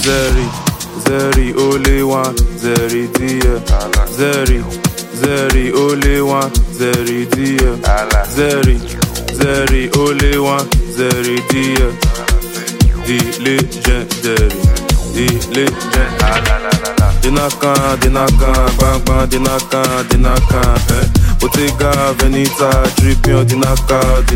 Zeri, Zeri, only one, Zeri, dear. Zeri, Zeri, only one, Zeri, dear. Zeri, Zeri, only one, Zeri, dear. The legendary, the legend. Dinaka, bang bang, dinaka, Bottega Veneta, dripping, dinaka,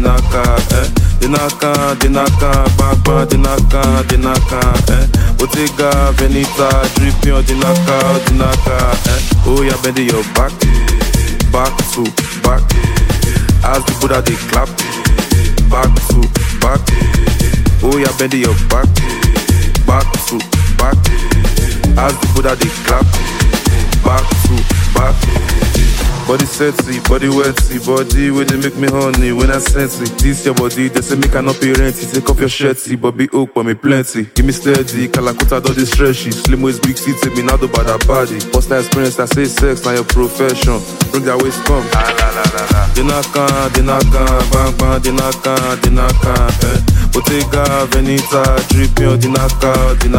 Dinaka, bang bang, dinaka, Bottega Veneta, dripping, dinaka, Oh yeah, bend your back to back. As the Buddha they clap, back to back. Oh yeah, bend your back to back. As the Buddha they clap, back to back. Body sexy, body wetty, body where they make me honey when I sense it. This your body, they say me cannot pay rent. Take off your shirty, but be up for me plenty. Give me steady, Kalakuta do this stretchy. Slim waist, big seat, take me now do bad body. First time experience, I say sex, now your profession. Bring that waist come. Dinaka, bang bang, dinaka, Bottega Veneta, dripping, dinaka,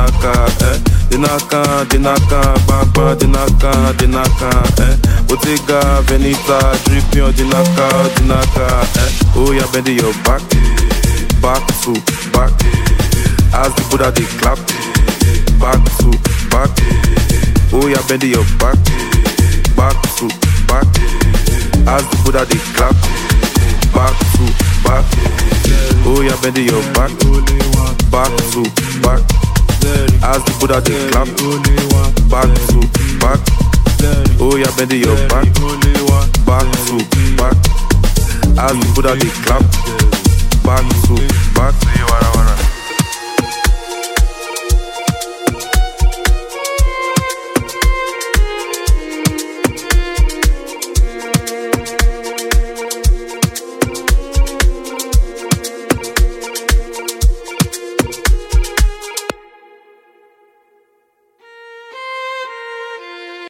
Dinaka, bang bang, dinaka, Bottega Veneta, dripping, dinaka, Oh yeah, bend your back to back. As the Buddha they clap, back to back. Oh yeah, bend your back to back. As the Buddha they clap, back to back. Oh yeah, bend your back to back. As the Buddha they clap, back to back. Oh yeah, bend your back to back. As the Buddha they clap, back to back.